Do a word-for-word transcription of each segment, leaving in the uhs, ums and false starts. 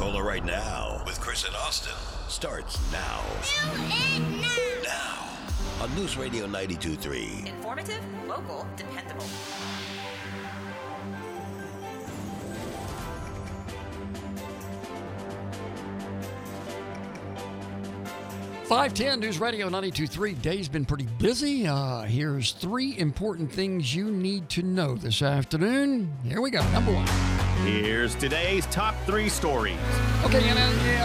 Pensacola right now with Chris and Austin starts now. Do it now. Now on News Radio ninety-two point three. Informative, local, dependable. five ten News Radio ninety-two point three. Day's been pretty busy. Uh, here's three important things you need to know this afternoon. Here we go. Number one. Here's today's top three stories. Okay, N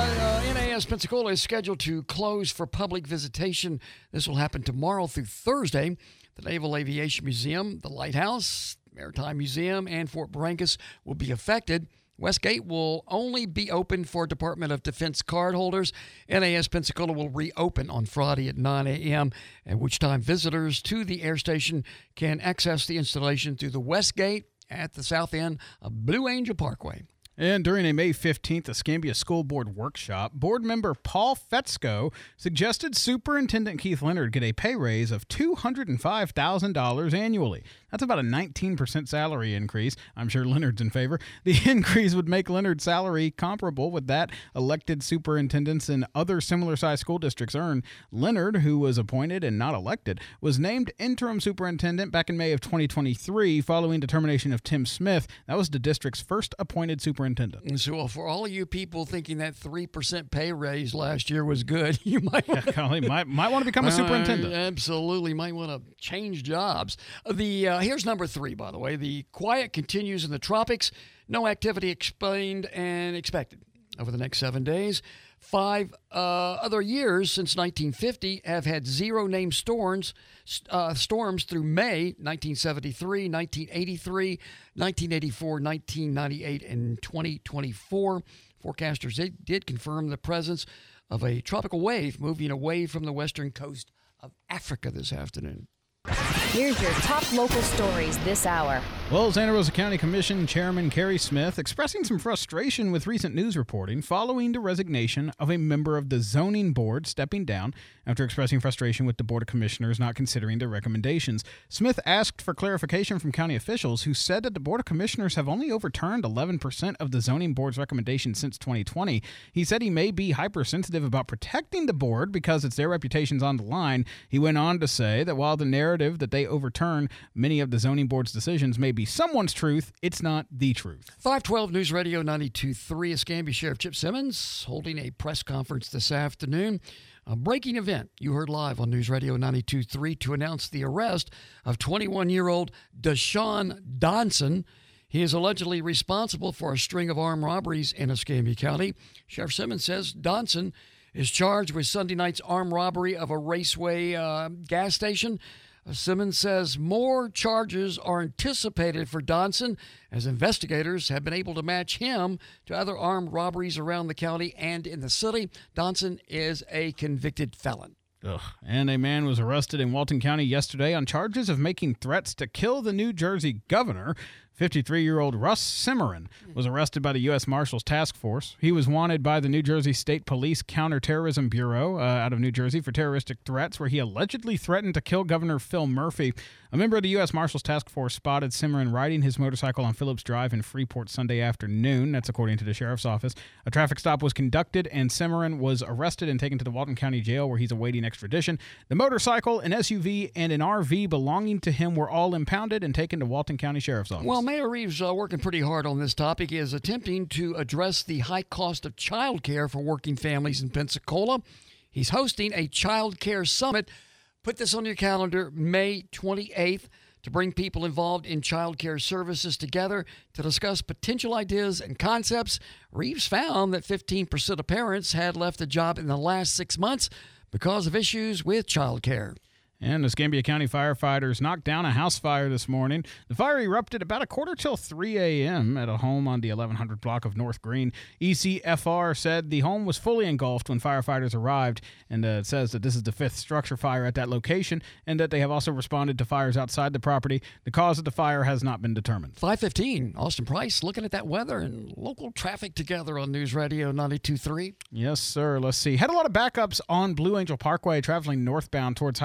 A S Pensacola is scheduled to close for public visitation. This will happen tomorrow through Thursday. The Naval Aviation Museum, the Lighthouse, Maritime Museum, and Fort Brangus will be affected. Westgate will only be open for Department of Defense cardholders. N A S Pensacola will reopen on Friday at nine a.m., at which time visitors to the air station can access the installation through the Westgate at the south end of Blue Angel Parkway. And during a May fifteenth Escambia School Board workshop, board member Paul Fetzko suggested Superintendent Keith Leonard get a pay raise of two hundred five thousand dollars annually. That's about a nineteen percent salary increase. I'm sure Leonard's in favor. The increase would make Leonard's salary comparable with that elected superintendents in other similar-sized school districts earn. Leonard, who was appointed and not elected, was named interim superintendent back in May of twenty twenty-three following determination of Tim Smith. That was the district's first appointed superintendent. And so for all of you people thinking that three percent pay raise last year was good, you might yeah, might, might want to become a superintendent. Uh, absolutely. Might want to change jobs. The uh, Here's number three, by the way. The quiet continues in the tropics. No activity explained and expected over the next seven days. Five uh, other years since nineteen fifty have had zero named storms, uh, storms through May, nineteen seventy-three, nineteen eighty-three, nineteen eighty-four, nineteen ninety-eight, and twenty twenty-four. Forecasters did, did confirm the presence of a tropical wave moving away from the western coast of Africa this afternoon. Here's your top local stories this hour. Well, Santa Rosa County Commission Chairman Kerry Smith expressing some frustration with recent news reporting following the resignation of a member of the zoning board stepping down after expressing frustration with the Board of Commissioners not considering their recommendations. Smith asked for clarification from county officials who said that the Board of Commissioners have only overturned eleven percent of the zoning board's recommendations since twenty twenty. He said he may be hypersensitive about protecting the board because it's their reputations on the line. He went on to say that while the narrative that they overturn many of the zoning board's decisions may be someone's truth, it's not the truth. five twelve News Radio ninety-two point three. Escambia Sheriff Chip Simmons holding a press conference this afternoon. A breaking event you heard live on News Radio ninety-two point three to announce the arrest of twenty-one-year-old Deshaun Donson. He is allegedly responsible for a string of armed robberies in Escambia County. Sheriff Simmons says Donson is charged with Sunday night's armed robbery of a Raceway uh, gas station. Simmons says more charges are anticipated for Donson as investigators have been able to match him to other armed robberies around the county and in the city. Donson is a convicted felon. Ugh. And a man was arrested in Walton County yesterday on charges of making threats to kill the New Jersey governor. fifty-three-year-old Russ Simmerin was arrested by the U S Marshals Task Force. He was wanted by the New Jersey State Police Counterterrorism Bureau uh, out of New Jersey for terroristic threats where he allegedly threatened to kill Governor Phil Murphy. A member of the U S Marshals Task Force spotted Simmerin riding his motorcycle on Phillips Drive in Freeport Sunday afternoon. That's according to the sheriff's office. A traffic stop was conducted, and Simmerin was arrested and taken to the Walton County Jail where he's awaiting extradition. The motorcycle, an S U V, and an R V belonging to him were all impounded and taken to Walton County Sheriff's Office. Well, Mayor Reeves uh, working pretty hard on this topic. He is attempting to address the high cost of child care for working families in Pensacola. He's hosting a child care summit. Put this on your calendar, May twenty-eighth, to bring people involved in child care services together to discuss potential ideas and concepts. Reeves found that fifteen percent of parents had left the job in the last six months because of issues with child care. And Escambia County firefighters knocked down a house fire this morning. The fire erupted about a quarter till three a.m. at a home on the eleven hundred block of North Green. E C F R said the home was fully engulfed when firefighters arrived, and uh, it says that this is the fifth structure fire at that location, and that they have also responded to fires outside the property. The cause of the fire has not been determined. five fifteen, Austin Price looking at that weather and local traffic together on News Radio ninety-two point three. Yes, sir. Let's see. Had a lot of backups on Blue Angel Parkway traveling northbound towards Highway ninety.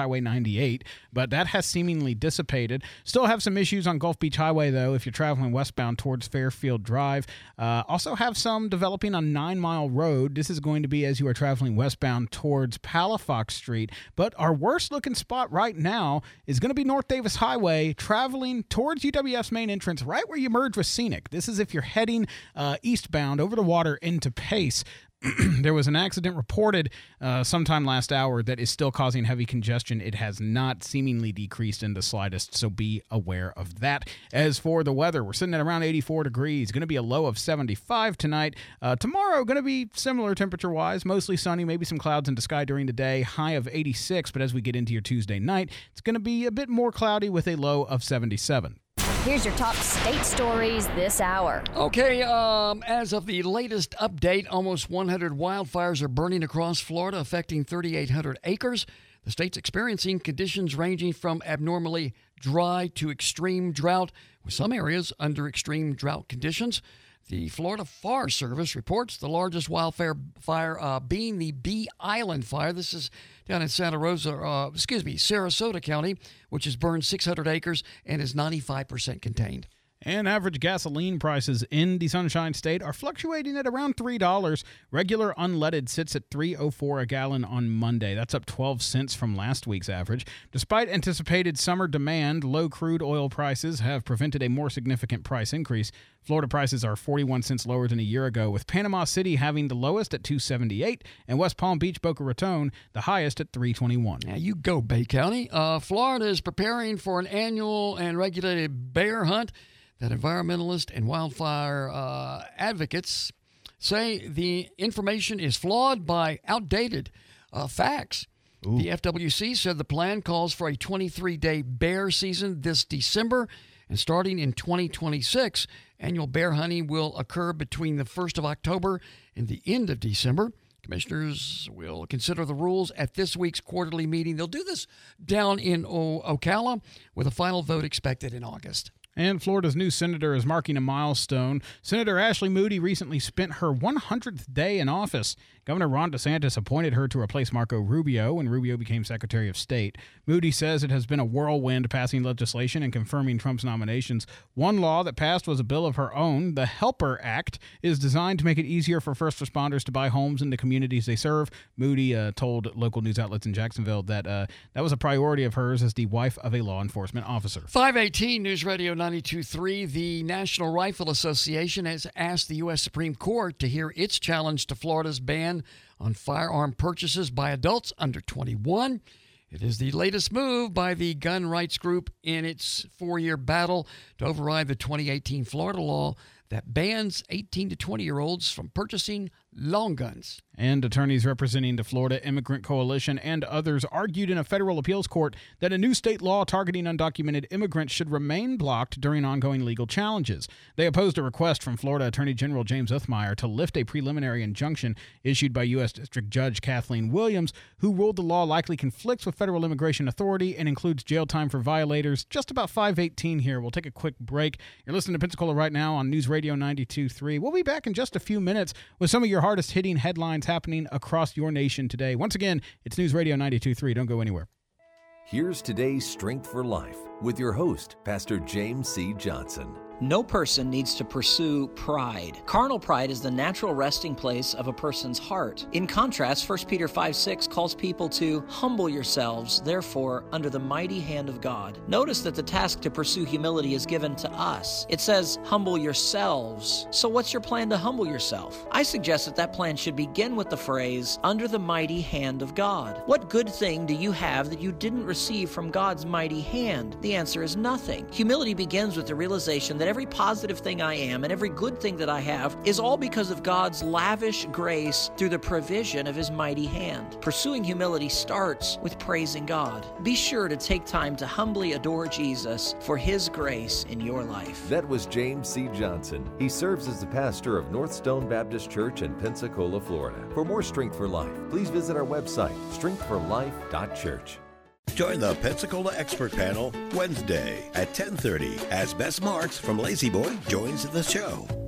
seventy-eight, but that has seemingly dissipated. Still have some issues on Gulf Beach Highway, though, if you're traveling westbound towards Fairfield Drive. Uh, also have some developing on Nine Mile Road. This is going to be as you are traveling westbound towards Palafox Street. But our worst-looking spot right now is going to be North Davis Highway, traveling towards U W F's main entrance, right where you merge with Scenic. This is if you're heading uh, eastbound over the water into Pace. There was an accident reported uh, sometime last hour that is still causing heavy congestion. It has not seemingly decreased in the slightest, so be aware of that. As for the weather, we're sitting at around eighty-four degrees. Going to be a low of seventy-five tonight. Uh, tomorrow, going to be similar temperature-wise, mostly sunny, maybe some clouds in the sky during the day, high of eighty-six. But as we get into your Tuesday night, it's going to be a bit more cloudy with a low of seventy-seven. Here's your top state stories this hour. Okay, um, as of the latest update, almost one hundred wildfires are burning across Florida, affecting thirty-eight hundred acres. The state's experiencing conditions ranging from abnormally dry to extreme drought, with some areas under extreme drought conditions. The Florida Forest Service reports the largest wildfire fire uh, being the Bee Island fire. This is down in Santa Rosa, uh, excuse me, Sarasota County, which has burned six hundred acres and is ninety-five percent contained. And average gasoline prices in the Sunshine State are fluctuating at around three dollars. Regular unleaded sits at three oh four a gallon on Monday. That's up twelve cents from last week's average. Despite anticipated summer demand, low crude oil prices have prevented a more significant price increase. Florida prices are forty-one cents lower than a year ago, with Panama City having the lowest at two seventy-eight and West Palm Beach, Boca Raton the highest at three twenty-one. Now you go, Bay County. Uh, Florida is preparing for an annual and regulated bear hunt that environmentalists and wildfire uh, advocates say the information is flawed by outdated uh, facts. Ooh. The F W C said the plan calls for a twenty-three day bear season this December, and starting in twenty twenty-six, annual bear hunting will occur between the first of October and the end of December. Commissioners will consider the rules at this week's quarterly meeting. They'll do this down in o- Ocala, with a final vote expected in August. And Florida's new senator is marking a milestone. Senator Ashley Moody recently spent her one hundredth day in office. Governor Ron DeSantis appointed her to replace Marco Rubio when Rubio became Secretary of State. Moody says it has been a whirlwind passing legislation and confirming Trump's nominations. One law that passed was a bill of her own. The HELPER Act is designed to make it easier for first responders to buy homes in the communities they serve. Moody uh, told local news outlets in Jacksonville that uh, that was a priority of hers as the wife of a law enforcement officer. five eighteen News Radio ninety-two point three. The National Rifle Association has asked the U S Supreme Court to hear its challenge to Florida's ban on firearm purchases by adults under twenty-one. It is the latest move by the gun rights group in its four-year battle to override the twenty eighteen Florida law that bans eighteen to twenty-year-olds from purchasing long guns. And attorneys representing the Florida Immigrant Coalition and others argued in a federal appeals court that a new state law targeting undocumented immigrants should remain blocked during ongoing legal challenges. They opposed a request from Florida Attorney General James Uthmeier to lift a preliminary injunction issued by U S District Judge Kathleen Williams, who ruled the law likely conflicts with federal immigration authority and includes jail time for violators. Just about five eighteen here. We'll take a quick break. You're listening to Pensacola right now on News Radio ninety-two point three. We'll be back in just a few minutes with some of your hardest hitting headlines happening across your nation today. Once again, it's News Radio ninety-two point three. Don't go anywhere. Here's today's Strength for Life with your host, Pastor James C. Johnson. No person needs to pursue pride. Carnal pride is the natural resting place of a person's heart. In contrast, First Peter five six calls people to humble yourselves, therefore, under the mighty hand of God. Notice that the task to pursue humility is given to us. It says, humble yourselves. So what's your plan to humble yourself? I suggest that that plan should begin with the phrase, under the mighty hand of God. What good thing do you have that you didn't receive from God's mighty hand? The answer is nothing. Humility begins with the realization that every positive thing I am and every good thing that I have is all because of God's lavish grace through the provision of His mighty hand. Pursuing humility starts with praising God. Be sure to take time to humbly adore Jesus for His grace in your life. That was James C. Johnson. He serves as the pastor of North Stone Baptist Church in Pensacola, Florida. For more Strength for Life, please visit our website, strength for life dot church. Join the Pensacola Expert Panel Wednesday at ten thirty as Bess Marks from Lazy Boy joins the show.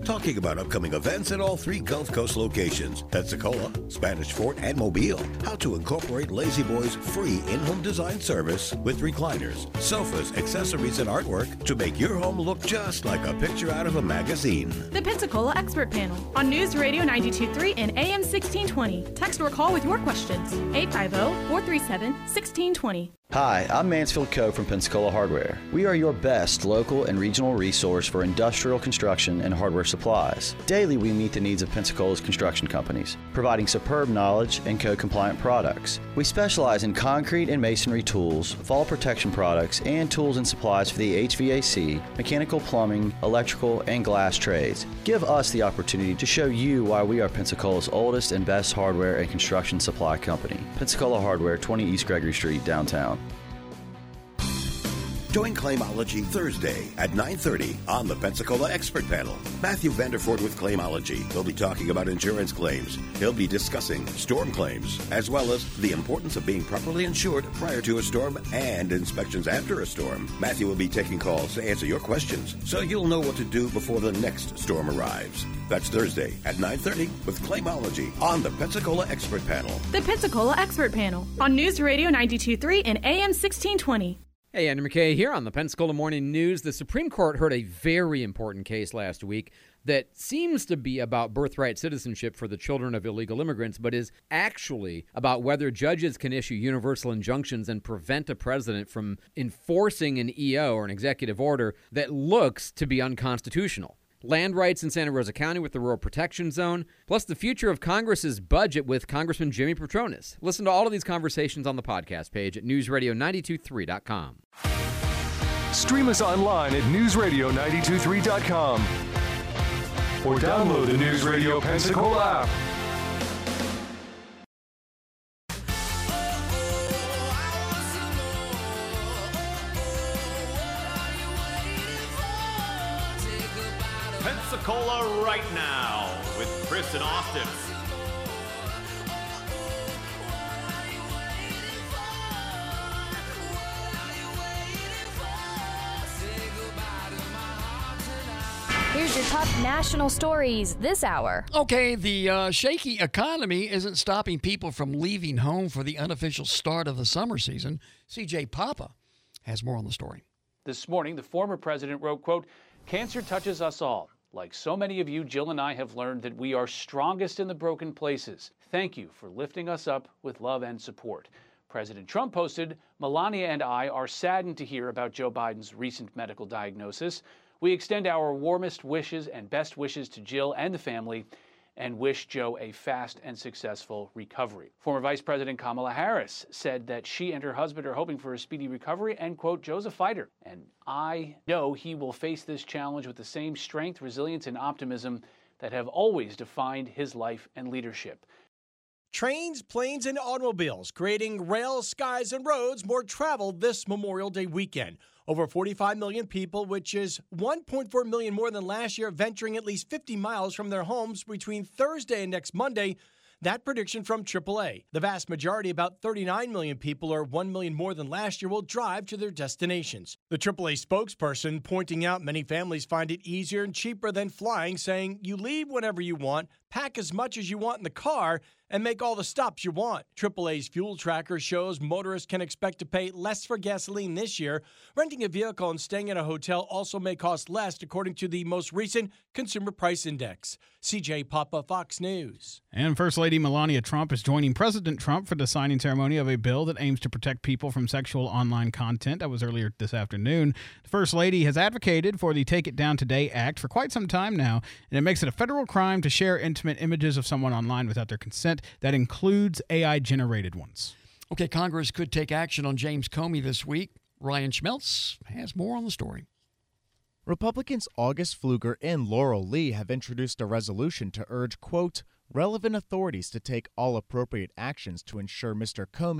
talking about upcoming events at all three Gulf Coast locations, Pensacola, Spanish Fort, and Mobile. How to incorporate Lazy Boy's free in-home design service with recliners, sofas, accessories, and artwork to make your home look just like a picture out of a magazine. The Pensacola Expert Panel on News Radio ninety-two point three and A M sixteen twenty. Text or call with your questions. eight five zero, four three seven, one six two zero. Hi, I'm Mansfield Coe from Pensacola Hardware. We are your best local and regional resource for industrial construction and hardware supplies. Daily, we meet the needs of Pensacola's construction companies, providing superb knowledge and code-compliant products. We specialize in concrete and masonry tools, fall protection products, and tools and supplies for the H V A C, mechanical, plumbing, electrical, and glass trades. Give us the opportunity to show you why we are Pensacola's oldest and best hardware and construction supply company. Pensacola Hardware, twenty East Gregory Street, downtown. Join Claimology Thursday at nine thirty on the Pensacola Expert Panel. Matthew Vanderford with Claimology. He'll be talking about insurance claims. He'll be discussing storm claims, as well as the importance of being properly insured prior to a storm and inspections after a storm. Matthew will be taking calls to answer your questions, so you'll know what to do before the next storm arrives. That's Thursday at nine thirty with Claimology on the Pensacola Expert Panel. The Pensacola Expert Panel on News Radio ninety-two point three and A M sixteen twenty. Hey, Andrew McKay here on the Pensacola Morning News. The Supreme Court heard a very important case last week that seems to be about birthright citizenship for the children of illegal immigrants, but is actually about whether judges can issue universal injunctions and prevent a president from enforcing an E O or an executive order that looks to be unconstitutional. Land rights in Santa Rosa County with the Rural Protection Zone, plus the future of Congress's budget with Congressman Jimmy Petronis. Listen to all of these conversations on the podcast page at news radio nine two three dot com. Stream us online at news radio nine two three dot com or download the News Radio Pensacola app. Pensacola right now with Chris and Austin. Here's your top national stories this hour. Okay, the uh, shaky economy isn't stopping people from leaving home for the unofficial start of the summer season. C J Papa has more on the story. This morning, the former president wrote, quote, "Cancer touches us all. Like so many of you, Jill and I have learned that we are strongest in the broken places. Thank you for lifting us up with love and support." President Trump posted, "Melania and I are saddened to hear about Joe Biden's recent medical diagnosis. We extend our warmest wishes and best wishes to Jill and the family and wish Joe a fast and successful recovery." Former Vice President Kamala Harris said that she and her husband are hoping for a speedy recovery and, quote, "Joe's a fighter, and I know he will face this challenge with the same strength, resilience, and optimism that have always defined his life and leadership." Trains, planes, and automobiles creating rails, skies, and roads more travel this Memorial Day weekend. Over forty-five million people, which is one point four million more than last year, venturing at least fifty miles from their homes between Thursday and next Monday. That prediction from triple A. The vast majority, about thirty-nine million people, or one million more than last year, will drive to their destinations. The triple A spokesperson pointing out many families find it easier and cheaper than flying, saying you leave whenever you want, pack as much as you want in the car, and make all the stops you want. triple A's fuel tracker shows motorists can expect to pay less for gasoline this year. Renting a vehicle and staying in a hotel also may cost less, according to the most recent Consumer Price Index. C J Papa, Fox News. And First Lady Melania Trump is joining President Trump for the signing ceremony of a bill that aims to protect people from sexual online content. That was earlier this afternoon. The First Lady has advocated for the Take It Down Today Act for quite some time now, and it makes it a federal crime to share intimate images of someone online without their consent. That includes A I-generated ones. Okay, Congress could take action on James Comey this week. Ryan Schmeltz has more on the story. Republicans August Pfluger and Laurel Lee have introduced a resolution to urge, quote, relevant authorities to take all appropriate actions to ensure Mister Comey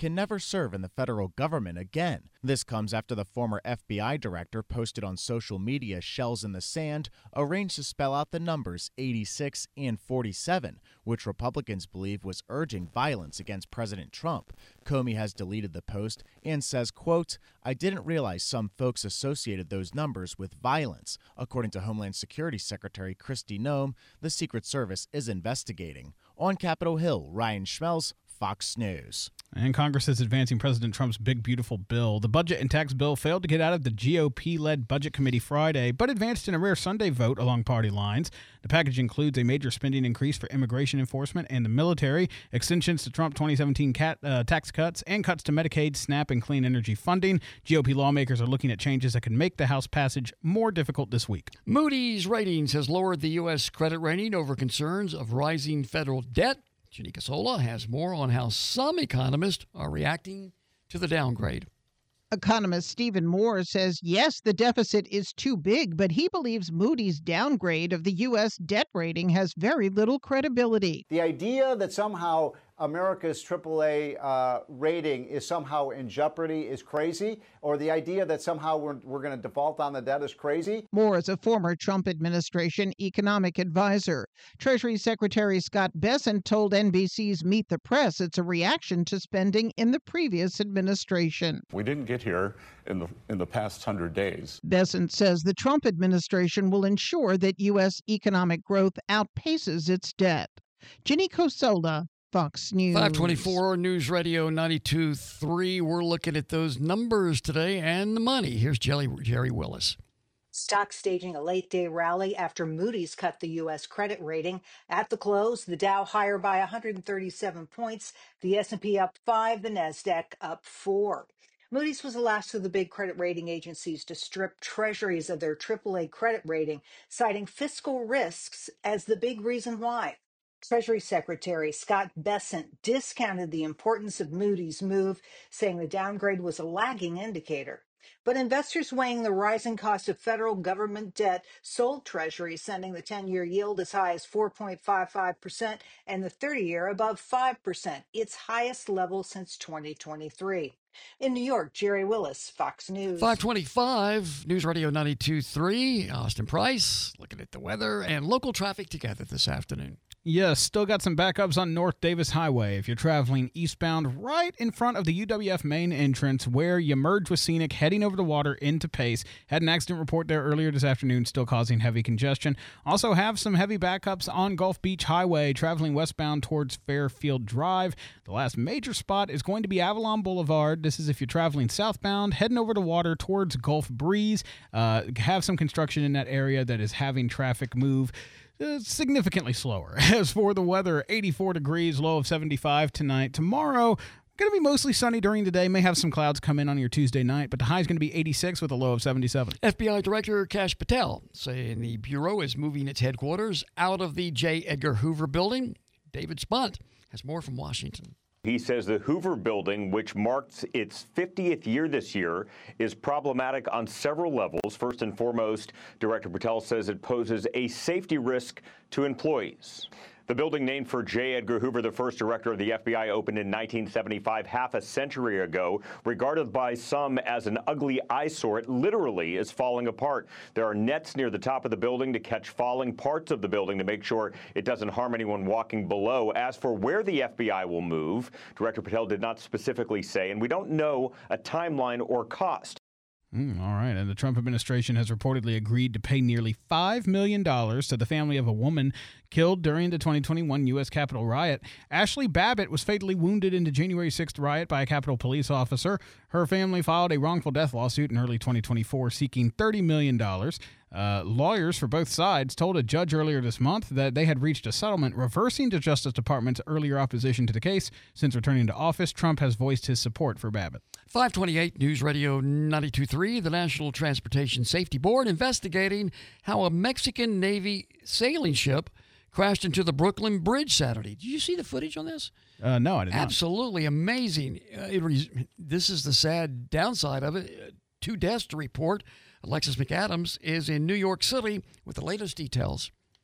can never serve in the federal government again. This comes after the former F B I director posted on social media shells in the sand arranged to spell out the numbers eighty-six and forty-seven, which Republicans believe was urging violence against President Trump. Comey has deleted the post and says, quote, "I didn't realize some folks associated those numbers with violence." According to Homeland Security Secretary Kristi Noem, the Secret Service is investigating. On Capitol Hill, Ryan Schmelz, Fox News. And Congress is advancing President Trump's big, beautiful bill. The budget and tax bill failed to get out of the G O P-led Budget Committee Friday, but advanced in a rare Sunday vote along party lines. The package includes a major spending increase for immigration enforcement and the military, extensions to Trump twenty seventeen cat, uh, tax cuts, and cuts to Medicaid, SNAP, and clean energy funding. G O P lawmakers are looking at changes that could make the House passage more difficult this week. Moody's Ratings has lowered the U S credit rating over concerns of rising federal debt. Ginny Casola has more on how some economists are reacting to the downgrade. Economist Stephen Moore says, yes, the deficit is too big, but he believes Moody's downgrade of the U S debt rating has very little credibility. The idea that somehow America's triple A uh, rating is somehow in jeopardy is crazy, or the idea that somehow we're, we're going to default on the debt is crazy. Moore is a former Trump administration economic advisor. Treasury Secretary Scott Bessent told N B C's Meet the Press it's a reaction to spending in the previous administration. We didn't get here in the in the past hundred days. Bessent says the Trump administration will ensure that U S economic growth outpaces its debt. Ginny Cosola, Fox News. five twenty-four News Radio ninety-two point three. We're looking at those numbers today and the money. Here's Jerry, Jerry Willis. Stocks staging a late-day rally after Moody's cut the U S credit rating. At the close, the Dow higher by one hundred thirty-seven points, the S and P up five, the Nasdaq up four. Moody's was the last of the big credit rating agencies to strip treasuries of their triple A credit rating, citing fiscal risks as the big reason why. Treasury Secretary Scott Bessent discounted the importance of Moody's move, saying the downgrade was a lagging indicator. But investors weighing the rising cost of federal government debt sold Treasuries, sending the ten-year yield as high as four point five five percent and the thirty-year above five percent, its highest level since twenty twenty-three. In New York, Jerry Willis, Fox News. five twenty-five, News Radio ninety-two point three. Austin Price looking at the weather and local traffic together this afternoon. Yes, still got some backups on North Davis Highway if you're traveling eastbound right in front of the U W F main entrance where you merge with Scenic heading over the water into Pace. Had an accident report there earlier this afternoon, still causing heavy congestion. Also have some heavy backups on Gulf Beach Highway traveling westbound towards Fairfield Drive. The last major spot is going to be Avalon Boulevard. This is if you're traveling southbound, heading over the water towards Gulf Breeze. Uh, have some construction in that area that is having traffic move Uh, significantly slower. As for the weather, eighty-four degrees, low of seventy-five tonight. Tomorrow, going to be mostly sunny during the day. May have some clouds come in on your Tuesday night, but the high is going to be eighty-six with a low of seventy-seven. F B I Director Kash Patel saying the Bureau is moving its headquarters out of the J. Edgar Hoover building. David Spunt has more from Washington. He says the Hoover Building, which marks its fiftieth year this year, is problematic on several levels. First and foremost, Director Patel says it poses a safety risk to employees. The building, named for J. Edgar Hoover, the first director of the F B I, opened in nineteen seventy-five, half a century ago. Regarded by some as an ugly eyesore, it literally is falling apart. There are nets near the top of the building to catch falling parts of the building to make sure it doesn't harm anyone walking below. As for where the F B I will move, Director Patel did not specifically say, and we don't know a timeline or cost. Mm, all right, and the Trump administration has reportedly agreed to pay nearly five million dollars to the family of a woman killed during the twenty twenty-one U S Capitol riot. Ashley Babbitt was fatally wounded in the January sixth riot by a Capitol police officer. Her family filed a wrongful death lawsuit in early twenty twenty-four seeking thirty million dollars. Uh, lawyers for both sides told a judge earlier this month that they had reached a settlement reversing the Justice Department's earlier opposition to the case. Since returning to office, Trump has voiced his support for Babbitt. five twenty-eight News Radio ninety-two point three, the National Transportation Safety Board investigating how a Mexican Navy sailing ship crashed into the Brooklyn Bridge Saturday. Did you see the footage on this? Uh, no, I did not. Absolutely amazing. Uh, it re- this is the sad downside of it. Uh, two deaths to report. Alexis McAdams is in New York City with the latest details.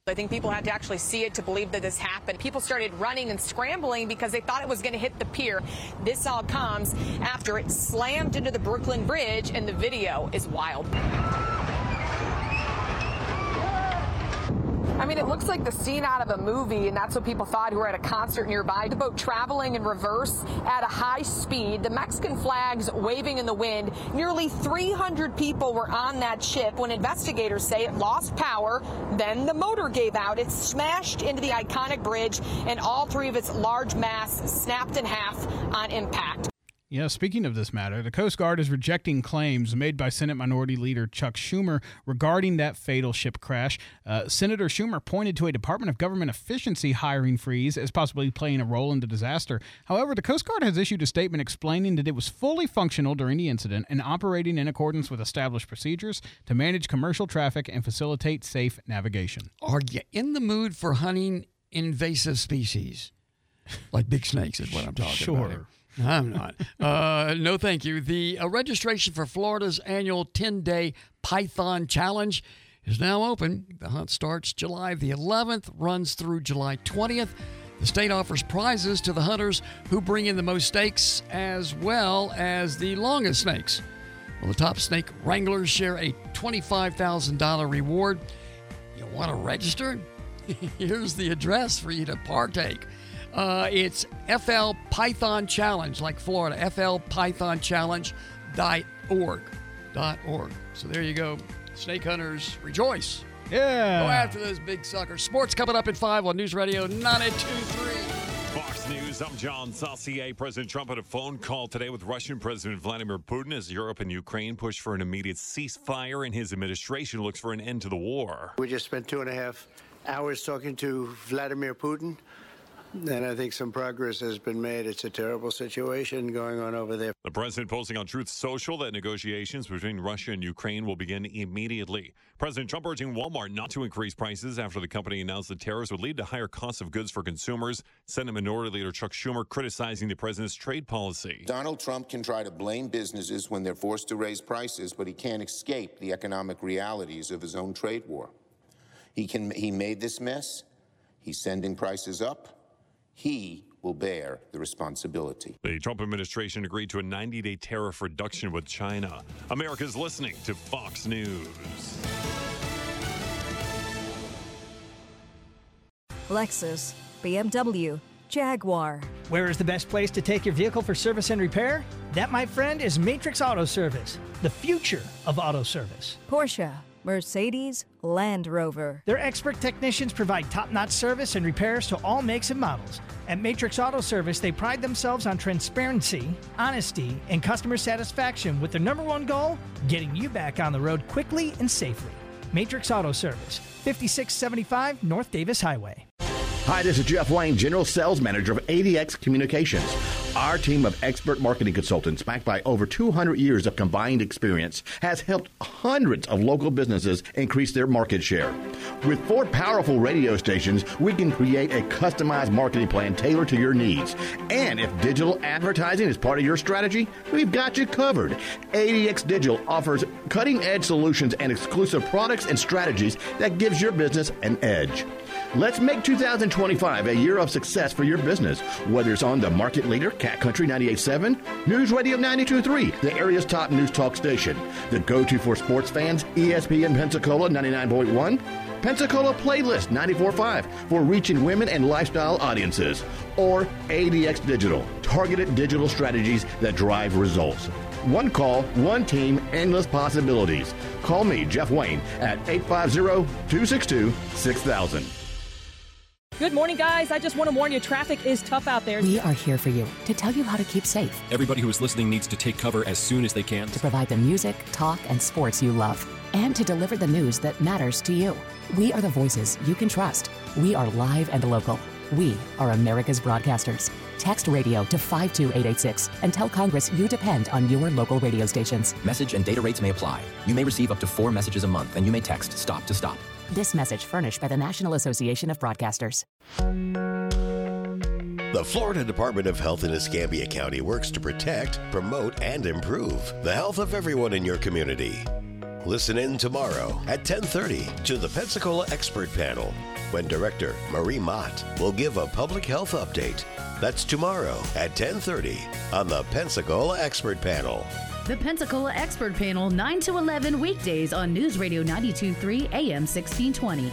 I think people had to actually see it to believe that this happened. People started running and scrambling because they thought it was going to hit the pier. This all comes after it slammed into the Brooklyn Bridge, and the video is wild. I mean, it looks like the scene out of a movie, and that's what people thought who were at a concert nearby. The boat traveling in reverse at a high speed, the Mexican flags waving in the wind. Nearly three hundred people were on that ship when investigators say it lost power. Then the motor gave out. It smashed into the iconic bridge, and all three of its large masts snapped in half on impact. Yeah, speaking of this matter, the Coast Guard is rejecting claims made by Senate Minority Leader Chuck Schumer regarding that fatal ship crash. Uh, Senator Schumer pointed to a Department of Government Efficiency hiring freeze as possibly playing a role in the disaster. However, the Coast Guard has issued a statement explaining that it was fully functional during the incident and operating in accordance with established procedures to manage commercial traffic and facilitate safe navigation. Are you in the mood for hunting invasive species? Like big snakes is what I'm talking sure. about. Sure. I'm not. Uh, no, thank you. The uh, registration for Florida's annual ten-day Python Challenge is now open. The hunt starts July the eleventh, runs through July twentieth. The state offers prizes to the hunters who bring in the most snakes as well as the longest snakes. Well, the top snake wranglers share a twenty-five thousand dollars reward. You want to register? Here's the address for you to partake. Uh, it's F L Python Challenge, like Florida, F L Python Challenge dot org. .org. So there you go. Snake hunters, rejoice. Yeah. Go after those big suckers. Sports coming up at five on News Radio ninety-two point three. Fox News, I'm John Saucier. President Trump had a phone call today with Russian President Vladimir Putin as Europe and Ukraine push for an immediate ceasefire, and his administration looks for an end to the war. We just spent two and a half hours talking to Vladimir Putin. And I think some progress has been made. It's a terrible situation going on over there. The president posting on Truth Social that negotiations between Russia and Ukraine will begin immediately. President Trump urging Walmart not to increase prices after the company announced that tariffs would lead to higher costs of goods for consumers. Senate Minority Leader Chuck Schumer criticizing the president's trade policy. Donald Trump can try to blame businesses when they're forced to raise prices, but he can't escape the economic realities of his own trade war. He can. He made this mess. He's sending prices up. He will bear the responsibility. The Trump administration agreed to a ninety-day tariff reduction with China. America's listening to Fox News. Lexus, B M W, Jaguar. Where is the best place to take your vehicle for service and repair? That, my friend, is Matrix Auto Service, the future of auto service. Porsche, Mercedes, Land Rover. Their expert technicians provide top-notch service and repairs to all makes and models. At Matrix Auto Service, they pride themselves on transparency, honesty, and customer satisfaction with their number one goal, getting you back on the road quickly and safely. Matrix Auto Service, fifty-six seventy-five North Davis Highway. Hi, this is Jeff Wayne, General Sales Manager of A D X Communications. Our team of expert marketing consultants, backed by over two hundred years of combined experience, has helped hundreds of local businesses increase their market share. With four powerful radio stations, we can create a customized marketing plan tailored to your needs. And if digital advertising is part of your strategy, we've got you covered. A D X Digital offers cutting-edge solutions and exclusive products and strategies that gives your business an edge. Let's make two thousand twenty-five a year of success for your business, whether it's on the market leader, Cat Country ninety-eight point seven, News Radio ninety-two point three, the area's top news talk station, the go-to for sports fans, E S P N Pensacola ninety-nine point one, Pensacola Playlist ninety-four point five for reaching women and lifestyle audiences, or A D X Digital, targeted digital strategies that drive results. One call, one team, endless possibilities. Call me, Jeff Wayne, at eight five zero, two six two, six thousand. Good morning, guys. I just want to warn you, traffic is tough out there. We are here for you to tell you how to keep safe. Everybody who is listening needs to take cover as soon as they can. To provide the music, talk, and sports you love. And to deliver the news that matters to you. We are the voices you can trust. We are live and local. We are America's broadcasters. Text radio to five two eight eight six and tell Congress you depend on your local radio stations. Message and data rates may apply. You may receive up to four messages a month, and you may text STOP to STOP. This message furnished by the National Association of Broadcasters. The Florida Department of Health in Escambia County works to protect, promote, and improve the health of everyone in your community. Listen in tomorrow at ten thirty to the Pensacola Expert Panel. when Director Marie Mott will give a public health update. That's tomorrow at ten thirty on the Pensacola Expert Panel. The Pensacola Expert Panel, nine to eleven weekdays on News Radio ninety-two point three A M sixteen twenty.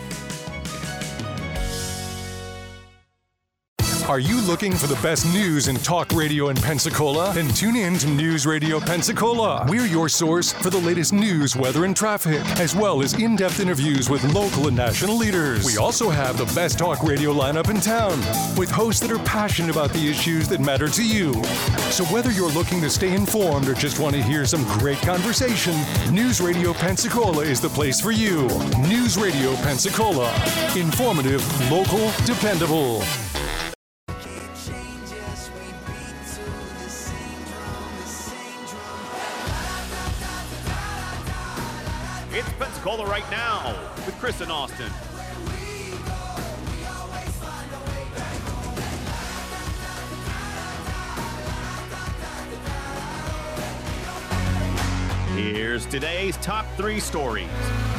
Are you looking for the best news in talk radio in Pensacola? Then tune in to News Radio Pensacola. We're your source for the latest news, weather, and traffic, as well as in-depth interviews with local and national leaders. We also have the best talk radio lineup in town, with hosts that are passionate about the issues that matter to you. So whether you're looking to stay informed or just want to hear some great conversation, News Radio Pensacola is the place for you. News Radio Pensacola. Informative, local, dependable. It's Pensacola right now with Chris and Austin. Here's today's top three stories.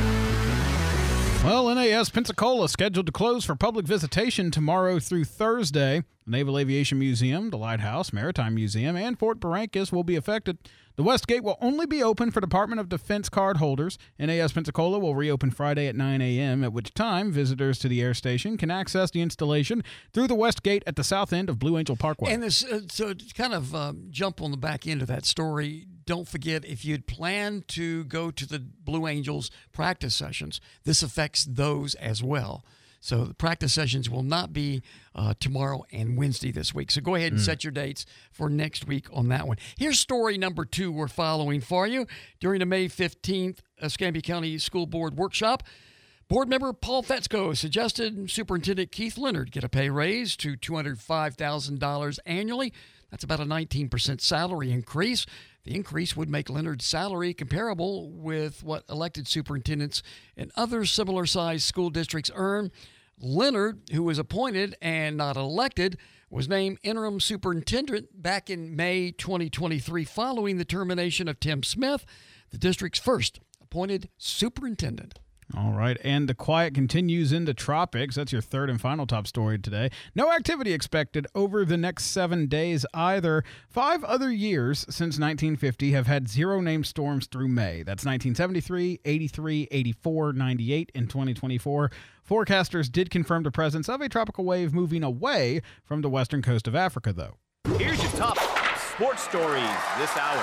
Well, N A S Pensacola scheduled to close for public visitation tomorrow through Thursday. The Naval Aviation Museum, the Lighthouse, Maritime Museum, and Fort Barrancas will be affected. The West Gate will only be open for Department of Defense card holders. N A S Pensacola will reopen Friday at nine a m, at which time visitors to the air station can access the installation through the West Gate at the south end of Blue Angel Parkway. And this, uh, so to kind of um, jump on the back end of that story, don't forget, if you'd planned to go to the Blue Angels practice sessions, this affects those as well. So the practice sessions will not be uh, tomorrow and Wednesday this week. So go ahead and mm. set your dates for next week on that one. Here's story number two we're following for you. During the May fifteenth Escambia County School Board workshop, board member Paul Fetzko suggested Superintendent Keith Leonard get a pay raise to two hundred five thousand dollars annually. That's about a nineteen percent salary increase. The increase would make Leonard's salary comparable with what elected superintendents in other similar-sized school districts earn. Leonard, who was appointed and not elected, was named interim superintendent back in May twenty twenty-three following the termination of Tim Smith, the district's first appointed superintendent. All right, and the quiet continues in the tropics. That's your third and final top story today. No activity expected over the next seven days either. Five other years since nineteen fifty have had zero named storms through May. That's nineteen seventy-three, eighty-three, eighty-four, ninety-eight, and twenty twenty-four. Forecasters did confirm the presence of a tropical wave moving away from the western coast of Africa, though. Here's your top sports stories this hour.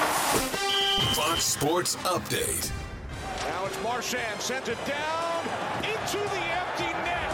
Fox Sports Update. Now it's Marchand, sends it down into the empty net.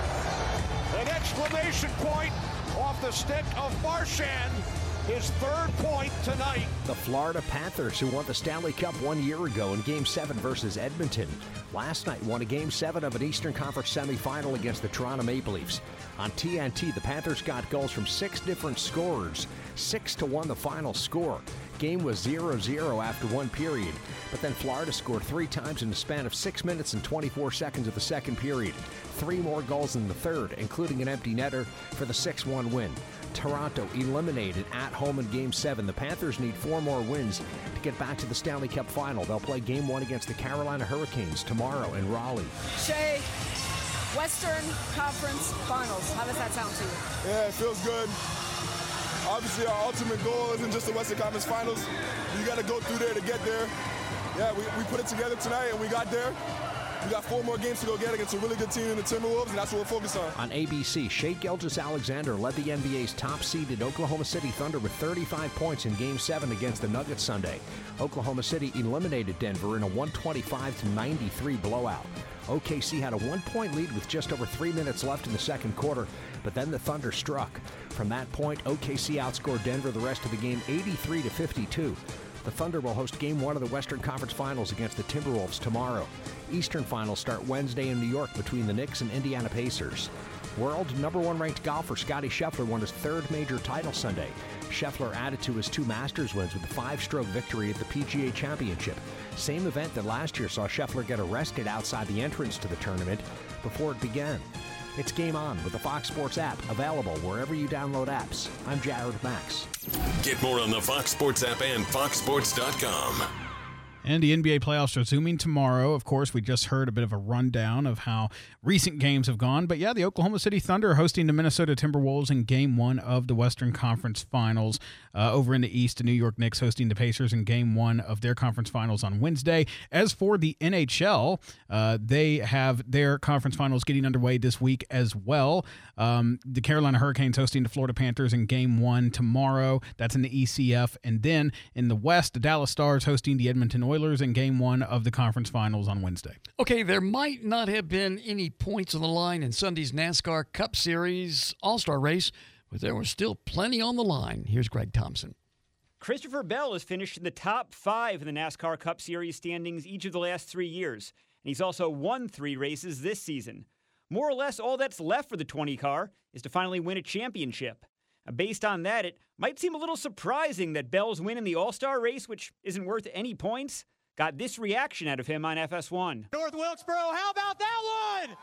An exclamation point off the stick of Marchand. His third point tonight. The Florida Panthers, who won the Stanley Cup one year ago in Game seven versus Edmonton, last night won a Game seven of an Eastern Conference semifinal against the Toronto Maple Leafs. On T N T, the Panthers got goals from six different scorers. Six to one the final score. Game was zero zero after one period, but then Florida scored three times in the span of six minutes and twenty-four seconds of the second period. Three more goals in the third, including an empty netter for the six one win. Toronto eliminated at home in Game seven. The Panthers need four more wins to get back to the Stanley Cup final. They'll play Game one against the Carolina Hurricanes tomorrow in Raleigh. Shay, Western Conference Finals. How does that sound to you? Yeah, it feels good. Obviously, our ultimate goal isn't just the Western Conference Finals. You got to go through there to get there. Yeah, we, we put it together tonight, and we got there. We got four more games to go get against a really good team in the Timberwolves, and that's what we're focused on. On A B C, Shai Gilgeous-Alexander led the N B A's top-seeded Oklahoma City Thunder with thirty-five points in Game seven against the Nuggets Sunday. Oklahoma City eliminated Denver in a one twenty-five to ninety-three blowout. O K C had a one-point lead with just over three minutes left in the second quarter, but then the Thunder struck. From that point, O K C outscored Denver the rest of the game eighty-three to fifty-two. The Thunder will host Game one of the Western Conference Finals against the Timberwolves tomorrow. Eastern Finals start Wednesday in New York between the Knicks and Indiana Pacers. World number one ranked golfer Scottie Scheffler won his third major title Sunday. Scheffler added to his two Masters wins with a five-stroke victory at the P G A Championship. Same event that last year saw Scheffler get arrested outside the entrance to the tournament before it began. It's Game On with the Fox Sports app, available wherever you download apps. I'm Jared Max. Get more on the Fox Sports app and fox sports dot com. And the N B A playoffs are resuming tomorrow. Of course, we just heard a bit of a rundown of how recent games have gone. But yeah, the Oklahoma City Thunder are hosting the Minnesota Timberwolves in Game one of the Western Conference Finals. Uh, over in the East, the New York Knicks hosting the Pacers in Game one of their conference finals on Wednesday. As for the N H L, uh, they have their conference finals getting underway this week as well. Um, the Carolina Hurricanes hosting the Florida Panthers in Game one tomorrow. That's in the E C F. And then in the West, the Dallas Stars hosting the Edmonton Oilers Oilers in Game one of the conference finals on Wednesday. Okay, there might not have been any points on the line in Sunday's NASCAR Cup Series All-Star race, but there was still plenty on the line. Here's Greg Thompson. Christopher Bell has finished in the top five in the NASCAR Cup Series standings each of the last three years, and he's also won three races this season. More or less all that's left for the twenty car is to finally win a championship. Based on that, it might seem a little surprising that Bell's win in the All-Star race, which isn't worth any points, got this reaction out of him on F S one. North Wilkesboro, how about that one?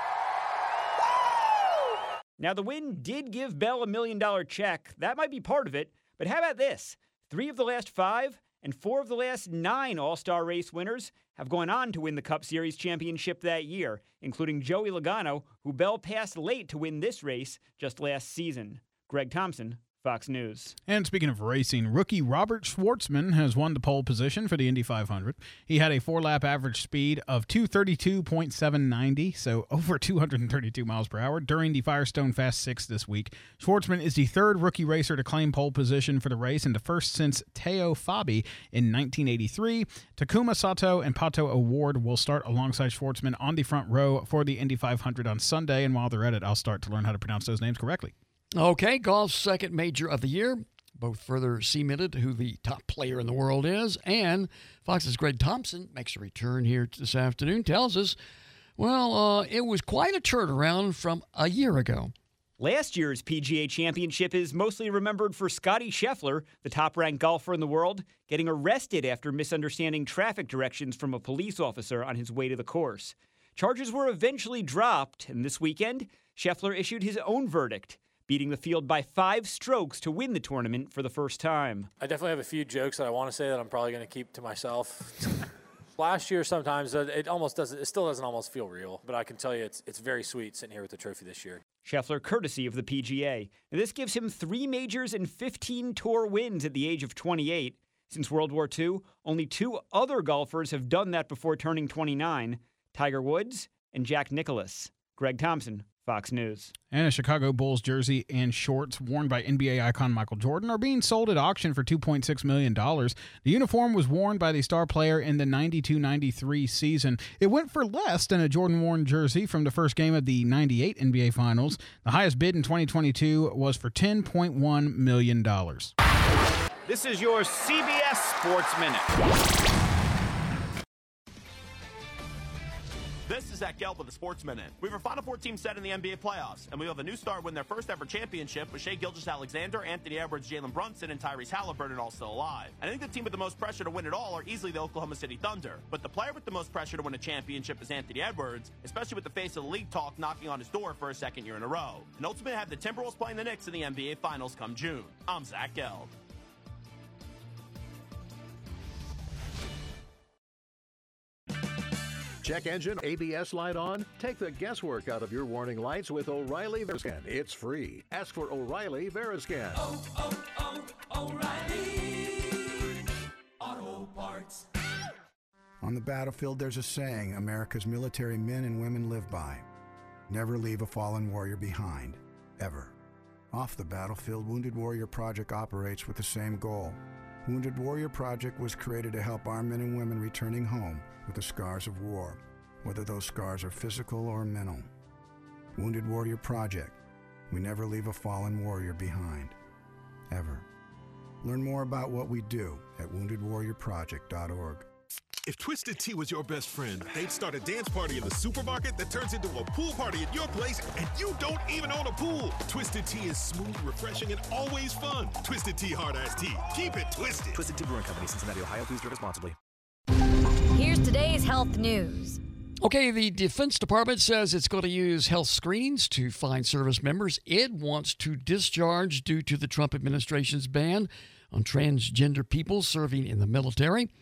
Now, the win did give Bell a million-dollar check. That might be part of it, but how about this? Three of the last five and four of the last nine All-Star race winners have gone on to win the Cup Series championship that year, including Joey Logano, who Bell passed late to win this race just last season. Greg Thompson, Fox News. And speaking of racing, rookie Robert Schwartzman has won the pole position for the Indy five hundred. He had a four-lap average speed of two thirty-two point seven nine zero, so over two hundred thirty-two miles per hour, during the Firestone Fast Six this week. Schwartzman is the third rookie racer to claim pole position for the race, and the first since Teo Fabi in nineteen eighty-three. Takuma Sato and Pato O'Ward will start alongside Schwartzman on the front row for the Indy five hundred on Sunday, and while they're at it, I'll start to learn how to pronounce those names correctly. Okay, golf's second major of the year. Both further cemented who the top player in the world is. And Fox's Greg Thompson makes a return here this afternoon, tells us, well, uh, it was quite a turnaround from a year ago. Last year's P G A Championship is mostly remembered for Scottie Scheffler, the top-ranked golfer in the world, getting arrested after misunderstanding traffic directions from a police officer on his way to the course. Charges were eventually dropped, and this weekend, Scheffler issued his own verdict, beating the field by five strokes to win the tournament for the first time. I definitely have a few jokes that I want to say that I'm probably going to keep to myself. Last year, sometimes it almost doesn't, it still doesn't almost feel real, but I can tell you it's it's very sweet sitting here with the trophy this year. Scheffler, courtesy of the P G A. Now, this gives him three majors and fifteen tour wins at the age of twenty-eight. Since World War Two, only two other golfers have done that before turning twenty-nine, Tiger Woods and Jack Nicklaus. Greg Thompson, Fox News. And a Chicago Bulls jersey and shorts worn by N B A icon Michael Jordan are being sold at auction for two point six million dollars. The uniform was worn by the star player in the ninety-two ninety-three season. It went for less than a Jordan-worn jersey from the first game of the ninety-eight N B A Finals. The highest bid in twenty twenty-two was for ten point one million dollars. This is your C B S Sports Minute. This is Zach Gelb with the Sports Minute. We have a Final Four team set in the N B A playoffs, and we have a new star win their first ever championship with Shai Gilgeous-Alexander, Anthony Edwards, Jalen Brunson, and Tyrese Halliburton all still alive. I think the team with the most pressure to win it all are easily the Oklahoma City Thunder. But the player with the most pressure to win a championship is Anthony Edwards, especially with the face of the league talk knocking on his door for a second year in a row. And ultimately have the Timberwolves playing the Knicks in the N B A Finals come June. I'm Zach Gelb. Check engine, A B S light on? Take the guesswork out of your warning lights with O'Reilly Veriscan. It's free. Ask for O'Reilly Veriscan. Oh, oh, oh, O'Reilly Auto Parts. On the battlefield, there's a saying America's military men and women live by. Never leave a fallen warrior behind. Ever. Off the battlefield, Wounded Warrior Project operates with the same goal. Wounded Warrior Project was created to help our men and women returning home with the scars of war, whether those scars are physical or mental. Wounded Warrior Project. We never leave a fallen warrior behind. Ever. Learn more about what we do at wounded warrior project dot org. If Twisted Tea was your best friend, they'd start a dance party in the supermarket that turns into a pool party at your place, and you don't even own a pool. Twisted Tea is smooth, refreshing, and always fun. Twisted Tea Hard Iced Tea. Keep it twisted. Twisted Tea Brewing Company, Cincinnati, Ohio. Please drink responsibly. Here's today's health news. Okay, the Defense Department says it's going to use health screenings to find service members it wants to discharge due to the Trump administration's ban on transgender people serving in the military.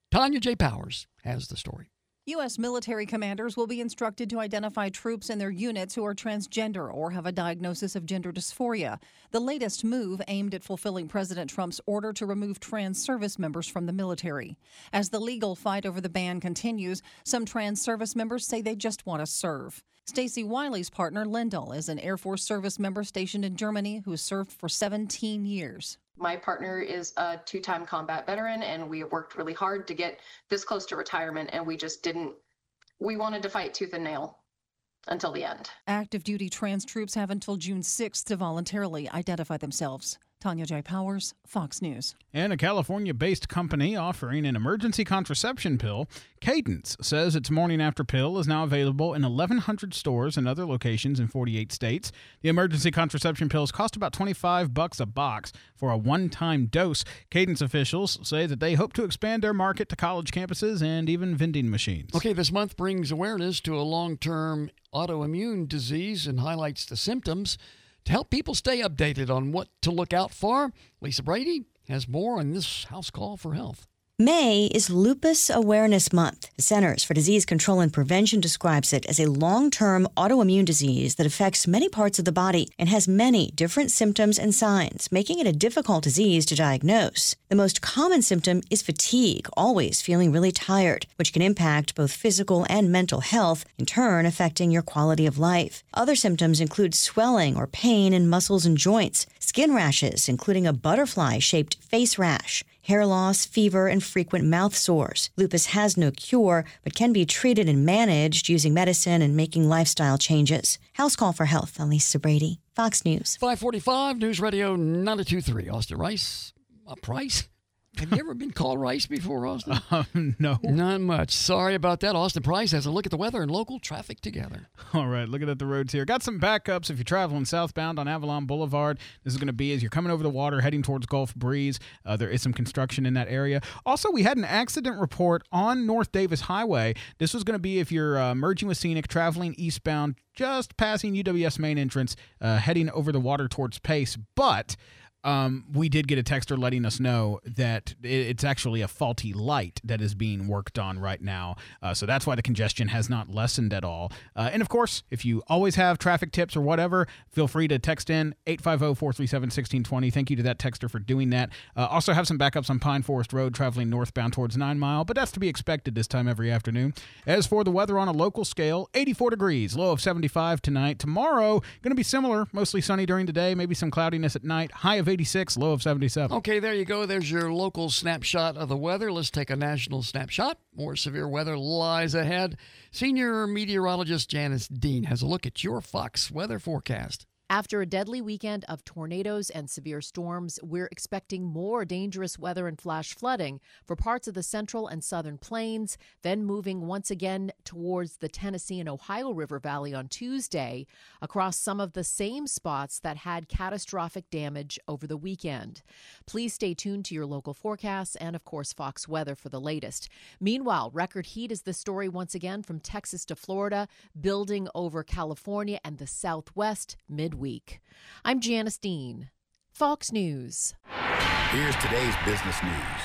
Tanya J. Powers has the story. U S military commanders will be instructed to identify troops in their units who are transgender or have a diagnosis of gender dysphoria. The latest move aimed at fulfilling President Trump's order to remove trans service members from the military. As the legal fight over the ban continues, some trans service members say they just want to serve. Stacey Wiley's partner, Lyndall, is an Air Force service member stationed in Germany who served for seventeen years. My partner is a two-time combat veteran, and we have worked really hard to get this close to retirement, and we just didn't, we wanted to fight tooth and nail until the end. Active duty trans troops have until June sixth to voluntarily identify themselves. Tanya J. Powers, Fox News. And a California-based company offering an emergency contraception pill, Cadence, says its morning after pill is now available in eleven hundred stores and other locations in forty-eight states. The emergency contraception pills cost about twenty-five bucks a box for a one-time dose. Cadence officials say that they hope to expand their market to college campuses and even vending machines. Okay, this month brings awareness to a long-term autoimmune disease and highlights the symptoms. To help people stay updated on what to look out for, Lisa Brady has more on this House Call for Health. May is Lupus Awareness Month. The Centers for Disease Control and Prevention describes it as a long-term autoimmune disease that affects many parts of the body and has many different symptoms and signs, making it a difficult disease to diagnose. The most common symptom is fatigue, always feeling really tired, which can impact both physical and mental health, in turn affecting your quality of life. Other symptoms include swelling or pain in muscles and joints, skin rashes, including a butterfly-shaped face rash, hair loss, fever, and frequent mouth sores. Lupus has no cure, but can be treated and managed using medicine and making lifestyle changes. House Call for Health, I'm Lisa Brady, Fox News. five forty-five, News Radio ninety-two point three. Austin Rice. Uh, Price? Have you ever been called Rice before, Austin? Um, no. Not much. Sorry about that. Austin Price has a look at the weather and local traffic together. All right, looking at the roads here. Got some backups if you're traveling southbound on Avalon Boulevard. This is going to be as you're coming over the water, heading towards Gulf Breeze. Uh, there is some construction in that area. Also, we had an accident report on North Davis Highway. This was going to be if you're uh, merging with Scenic, traveling eastbound, just passing U W S main entrance, uh, heading over the water towards Pace. But Um, we did get a texter letting us know that it's actually a faulty light that is being worked on right now. Uh, so that's why the congestion has not lessened at all. Uh, and, of course, if you always have traffic tips or whatever, feel free to text in eight five zero, four three seven, one six two zero. Thank you to that texter for doing that. Uh, also have some backups on Pine Forest Road traveling northbound towards Nine Mile, but that's to be expected this time every afternoon. As for the weather on a local scale, eighty-four degrees, low of seventy-five tonight. Tomorrow, going to be similar, mostly sunny during the day, maybe some cloudiness at night, high of eighty-six, low of seventy-seven. Okay, there you go. There's your local snapshot of the weather. Let's take a national snapshot. More severe weather lies ahead. Senior meteorologist Janice Dean has a look at your Fox weather forecast. After a deadly weekend of tornadoes and severe storms, we're expecting more dangerous weather and flash flooding for parts of the central and southern plains, then moving once again towards the Tennessee and Ohio River Valley on Tuesday, across some of the same spots that had catastrophic damage over the weekend. Please stay tuned to your local forecasts and, of course, Fox Weather for the latest. Meanwhile, record heat is the story once again from Texas to Florida, building over California and the Southwest midweek. Week. I'm Janice Dean, Fox News. Here's today's business news.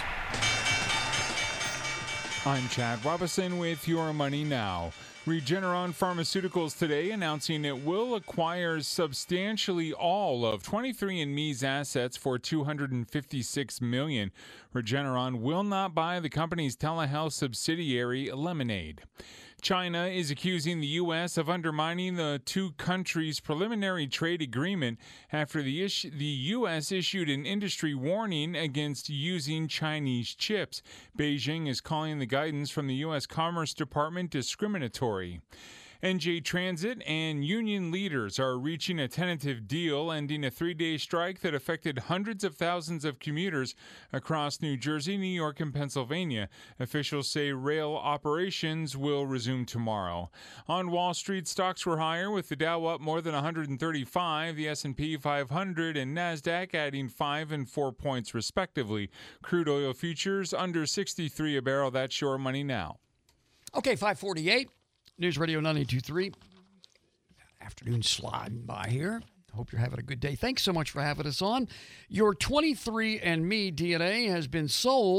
I'm Chad Robinson with Your Money Now. Regeneron Pharmaceuticals today announcing it will acquire substantially all of twenty-three and me's assets for two hundred fifty-six million dollars. Regeneron will not buy the company's telehealth subsidiary Lemonade. China is accusing the U S of undermining the two countries' preliminary trade agreement after the, issue, the U S issued an industry warning against using Chinese chips. Beijing is calling the guidance from the U S Commerce Department discriminatory. N J Transit and union leaders are reaching a tentative deal ending a three-day strike that affected hundreds of thousands of commuters across New Jersey, New York, and Pennsylvania. Officials say rail operations will resume tomorrow. On Wall Street, stocks were higher, with the Dow up more than one hundred thirty-five, the S and P five hundred, and NASDAQ adding five and four points respectively. Crude oil futures under sixty-three a barrel. That's Your Money Now. Okay, five forty-eight. News Radio ninety-two point three. Afternoon sliding by here. Hope you're having a good day. Thanks so much for having us on. Your twenty-three and me D N A has been sold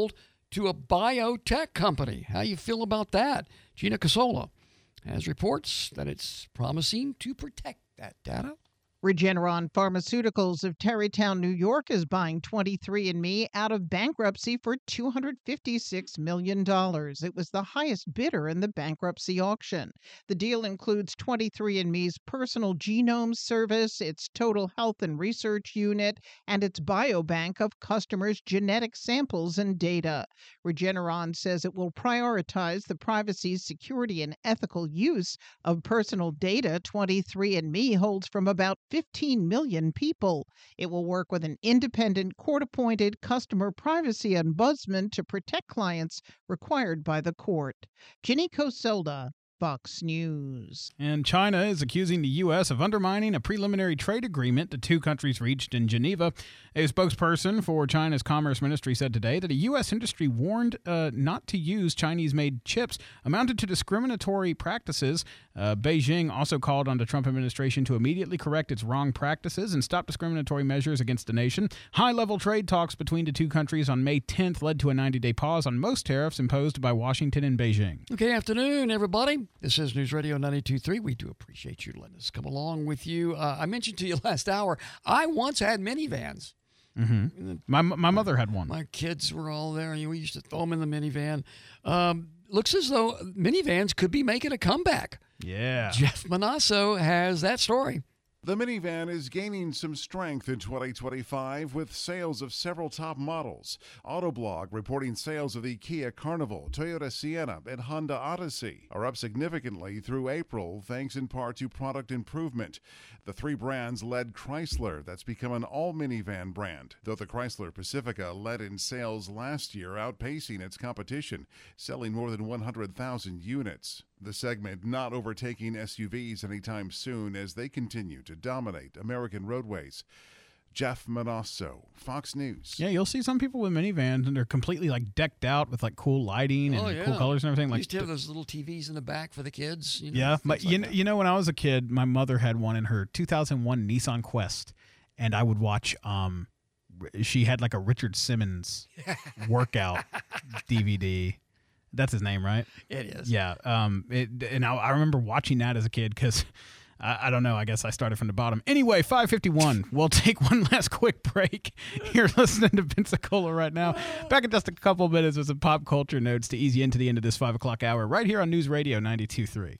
to a biotech company. How you feel about that? Gina Casola has reports that it's promising to protect that data. Regeneron Pharmaceuticals of Tarrytown, New York is buying twenty-three and me out of bankruptcy for two hundred fifty-six million dollars. It was the highest bidder in the bankruptcy auction. The deal includes twenty-three and me's personal genome service, its total health and research unit, and its biobank of customers' genetic samples and data. Regeneron says it will prioritize the privacy, security, and ethical use of personal data twenty-three and me holds from about fifteen million people. It will work with an independent, court-appointed customer privacy ombudsman to protect clients required by the court. Ginny Coselda, Fox News. And China is accusing the U S of undermining a preliminary trade agreement the two countries reached in Geneva. A spokesperson for China's Commerce Ministry said today that a U S industry warned uh, not to use Chinese-made chips amounted to discriminatory practices. Uh, Beijing also called on the Trump administration to immediately correct its wrong practices and stop discriminatory measures against the nation. High-level trade talks between the two countries on May tenth led to a ninety-day pause on most tariffs imposed by Washington and Beijing. Okay, afternoon, everybody. This is News Radio ninety-two point three. We do appreciate you letting us come along with you. Uh, I mentioned to you last hour, I once had minivans. Mm-hmm. My my mother had one. My kids were all there, and we used to throw them in the minivan. Um, looks as though minivans could be making a comeback. Yeah. Jeff Manasso has that story. The minivan is gaining some strength in twenty twenty-five with sales of several top models. Autoblog reporting sales of the Kia Carnival, Toyota Sienna, and Honda Odyssey are up significantly through April, thanks in part to product improvement. The three brands led Chrysler, that's become an all-minivan brand, though the Chrysler Pacifica led in sales last year, outpacing its competition, selling more than one hundred thousand units. The segment not overtaking S U Vs anytime soon as they continue to dominate American roadways. Jeff Manasso, Fox News. Yeah, you'll see some people with minivans and they're completely like decked out with like cool lighting and oh, yeah. cool colors and everything. We Like used to have those little T Vs in the back for the kids. You know, yeah, but like you know, you know, when I was a kid, my mother had one in her two thousand one Nissan Quest, and I would watch. Um, she had like a Richard Simmons workout D V D. That's his name, right? It is. Yeah. Um. It, and I, I remember watching that as a kid because I, I don't know. I guess I started from the bottom. Anyway, five fifty-one. We'll take one last quick break. You're listening to Pensacola right now. Back in just a couple minutes with some pop culture notes to ease you into the end of this five o'clock hour right here on News Radio ninety-two point three.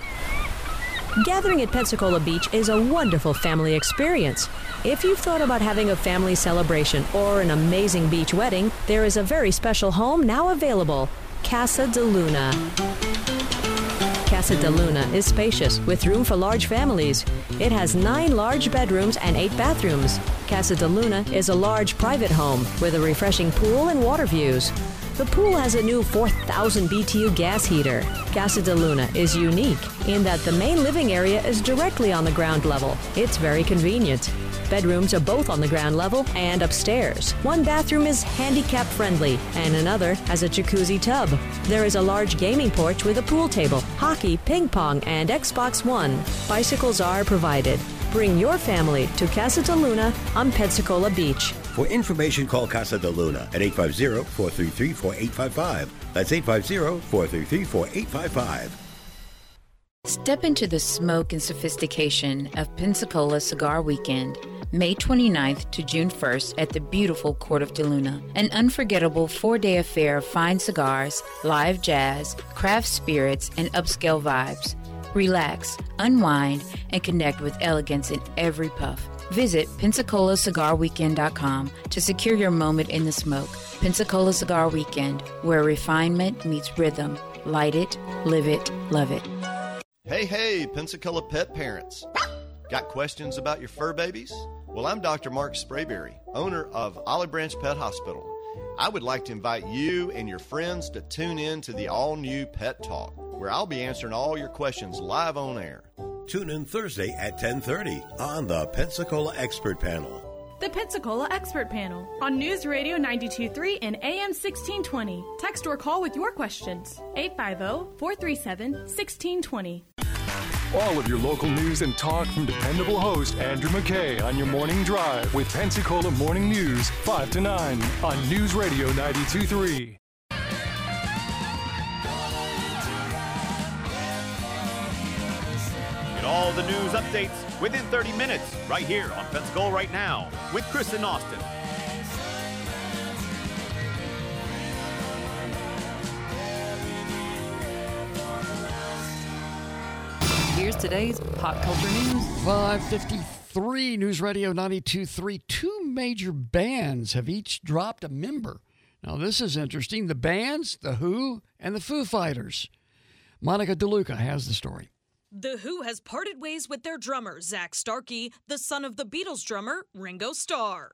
Gathering at Pensacola Beach is a wonderful family experience. If you've thought about having a family celebration or an amazing beach wedding, there is a very special home now available. Casa de Luna. Casa de Luna is spacious with room for large families. It has nine large bedrooms and eight bathrooms. Casa de Luna is a large private home with a refreshing pool and water views. The pool has a new four thousand B T U gas heater. Casa de Luna is unique in that the main living area is directly on the ground level. It's very convenient. Bedrooms are both on the ground level and upstairs. One bathroom is handicap friendly and another has a jacuzzi tub. There is a large gaming porch with a pool table, hockey, ping pong, and Xbox One. Bicycles are provided. Bring your family to Casa de Luna on Pensacola Beach. For information, call Casa de Luna at eight five zero, four three three, four eight five five. That's eight five zero, four three three, four eight five five. Step into the smoke and sophistication of Pensacola Cigar Weekend, May twenty-ninth to June first at the beautiful Court of DeLuna. An unforgettable four-day affair of fine cigars, live jazz, craft spirits, and upscale vibes. Relax, unwind, and connect with elegance in every puff. Visit Pensacola Cigar Weekend dot com to secure your moment in the smoke. Pensacola Cigar Weekend, where refinement meets rhythm. Light it, live it, love it. Hey, hey, Pensacola pet parents. Got questions about your fur babies? Well, I'm Doctor Mark Sprayberry, owner of Olive Branch Pet Hospital. I would like to invite you and your friends to tune in to the all-new Pet Talk, where I'll be answering all your questions live on air. Tune in Thursday at ten thirty on the Pensacola Expert Panel. The Pensacola Expert Panel on News Radio ninety-two point three and A M sixteen twenty. Text or call with your questions. eight five zero, four three seven, one six two zero. All of your local news and talk from dependable host Andrew McKay on your morning drive with Pensacola Morning News five to nine on News Radio ninety-two point three. all the news updates within thirty minutes, right here on Pensacola Right Now with Chris and Austin. Here's today's pop culture news. five fifty-three News Radio ninety-two point three. Two major bands have each dropped a member. Now, this is interesting. The bands, The Who and the Foo Fighters. Monica DeLuca has the story. The Who has parted ways with their drummer, Zach Starkey, the son of the Beatles drummer, Ringo Starr.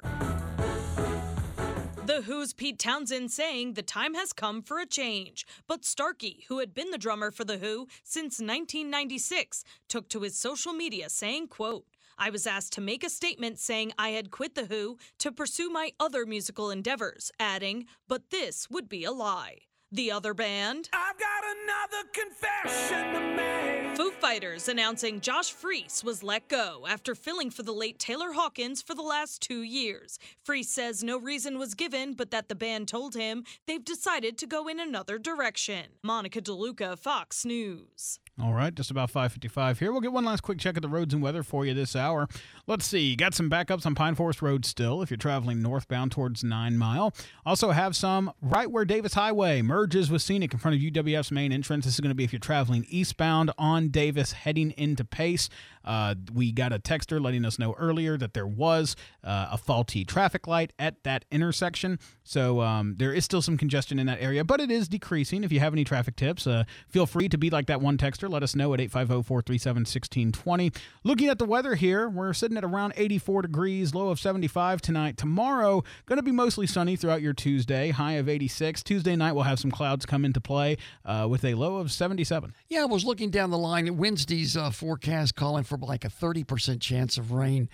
The Who's Pete Townsend saying the time has come for a change. But Starkey, who had been the drummer for The Who since nineteen ninety-six, took to his social media saying, quote, I was asked to make a statement saying I had quit The Who to pursue my other musical endeavors, adding, but this would be a lie. The other band, I've got another confession to make. Foo Fighters announcing Josh Freese was let go after filling for the late Taylor Hawkins for the last two years. Freese says no reason was given, but that the band told him they've decided to go in another direction. Monica DeLuca, Fox News. All right, just about five fifty-five here. We'll get one last quick check of the roads and weather for you this hour. Let's see. Got some backups on Pine Forest Road still if you're traveling northbound towards Nine Mile. Also have some right where Davis Highway merges with Scenic in front of U W F's main entrance. This is going to be if you're traveling eastbound on Davis heading into Pace. Uh, we got a texter letting us know earlier that there was uh, a faulty traffic light at that intersection. So um, there is still some congestion in that area, but it is decreasing. If you have any traffic tips, uh, feel free to be like that one texter. Let us know at eight five zero, four three seven, one six two zero. Looking at the weather here, we're sitting at around eighty-four degrees, low of seventy-five tonight. Tomorrow, going to be mostly sunny throughout your Tuesday, high of eighty-six. Tuesday night, we'll have some clouds come into play uh, with a low of seventy-seven. Yeah, I was looking down the line. Wednesday's uh, forecast calling for like a thirty percent chance of rain.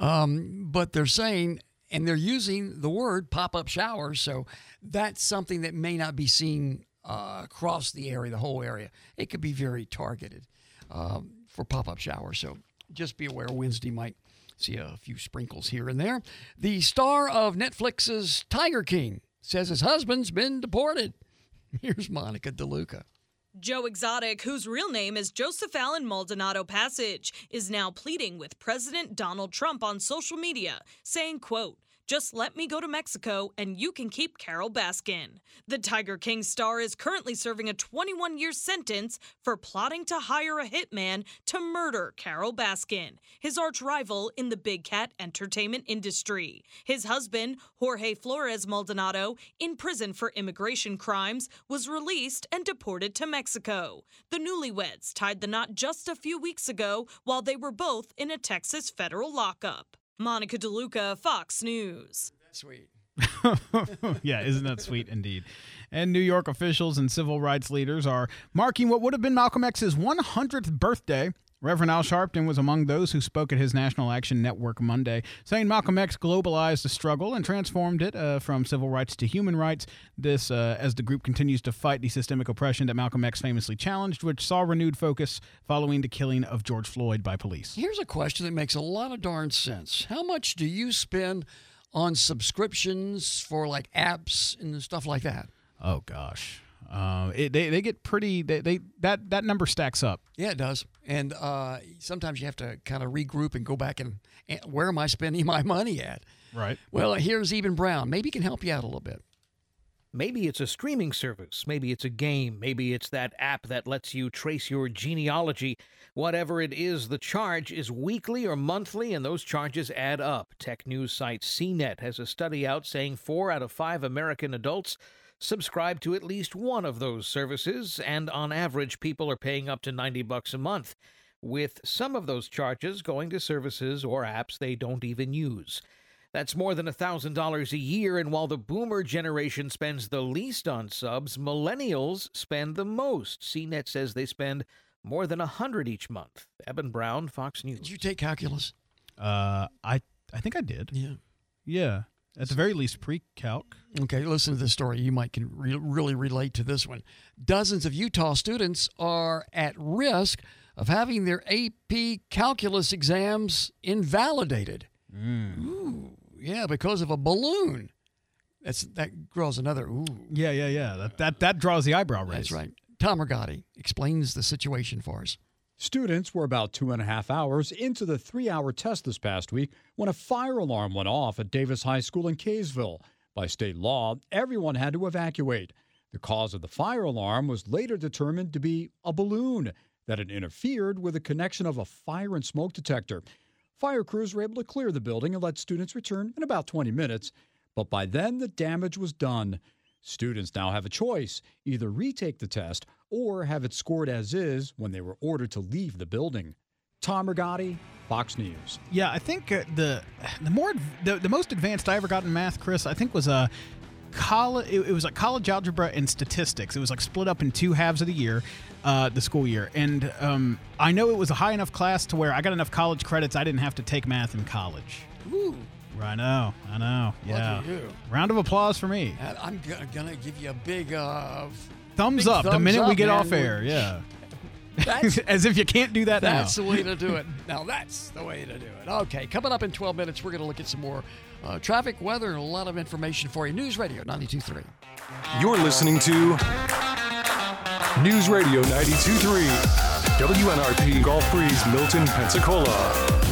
Um, but they're saying, and they're using the word pop-up showers, so that's something that may not be seen uh, across the area, the whole area. It could be very targeted um, for pop-up showers, so just be aware Wednesday might see a few sprinkles here and there. The star of Netflix's Tiger King says his husband's been deported. Here's Monica DeLuca. Joe Exotic, whose real name is Joseph Allen Maldonado Passage, is now pleading with President Donald Trump on social media, saying, quote, just let me go to Mexico and you can keep Carol Baskin. The Tiger King star is currently serving a twenty-one-year sentence for plotting to hire a hitman to murder Carol Baskin, his arch rival in the big cat entertainment industry. His husband, Jorge Flores Maldonado, in prison for immigration crimes, was released and deported to Mexico. The newlyweds tied the knot just a few weeks ago while they were both in a Texas federal lockup. Monica DeLuca, Fox News. That's sweet. Yeah, isn't that sweet indeed? And New York officials and civil rights leaders are marking what would have been Malcolm X's one hundredth birthday. Reverend Al Sharpton was among those who spoke at his National Action Network Monday, saying Malcolm X globalized the struggle and transformed it uh, from civil rights to human rights. This uh, as the group continues to fight the systemic oppression that Malcolm X famously challenged, which saw renewed focus following the killing of George Floyd by police. Here's a question that makes a lot of darn sense. How much do you spend on subscriptions for like apps and stuff like that? Oh, gosh. Uh, it, they they get pretty they, they that that number stacks up. Yeah, it does. And uh, sometimes you have to kind of regroup and go back and, and where am I spending my money at? Right. Well, here's Eben Brown. Maybe he can help you out a little bit. Maybe it's a streaming service. Maybe it's a game. Maybe it's that app that lets you trace your genealogy. Whatever it is, the charge is weekly or monthly, and those charges add up. Tech news site C net has a study out saying four out of five American adults subscribe to at least one of those services, and on average, people are paying up to ninety bucks a month, with some of those charges going to services or apps they don't even use. That's more than one thousand dollars a year, and while the boomer generation spends the least on subs, millennials spend the most. C net says they spend more than one hundred dollars each month. Eben Brown, Fox News. Did you take calculus? Uh, I I think I did. Yeah. Yeah. At the very least, pre-calc. Okay, listen to this story. You might can re- really relate to this one. Dozens of Utah students are at risk of having their A P calculus exams invalidated. Mm. Ooh, yeah, because of a balloon. That's that draws another ooh. Yeah, yeah, yeah. That that that draws the eyebrow raise. That's right. Tom Rigotti explains the situation for us. Students were about two and a half hours into the three-hour test this past week when a fire alarm went off at Davis High School in Kaysville. By state law, everyone had to evacuate. The cause of the fire alarm was later determined to be a balloon that had interfered with the connection of a fire and smoke detector. Fire crews were able to clear the building and let students return in about twenty minutes, but by then the damage was done. Students now have a choice, either retake the test or have it scored as is when they were ordered to leave the building. Tom Rigotti, Fox News. Yeah, I think uh, the the more the, the most advanced I ever got in math, Chris, I think was a college. It, it was like college algebra and statistics. It was like split up in two halves of the year, uh, the school year. And um, I know it was a high enough class to where I got enough college credits. I didn't have to take math in college. Ooh. I know, I know. Yeah. Lucky you. Round of applause for me. And I'm g- gonna give you a big uh, thumbs big up thumbs the minute up, we get man. off air. Yeah. That's, As if you can't do that that's now. the way to do it. Now that's the way to do it. Okay, coming up in twelve minutes, we're going to look at some more uh, traffic, weather, and a lot of information for you. News Radio ninety-two point three. You're listening to News Radio ninety-two point three, W N R P Gulf Breeze, Milton, Pensacola.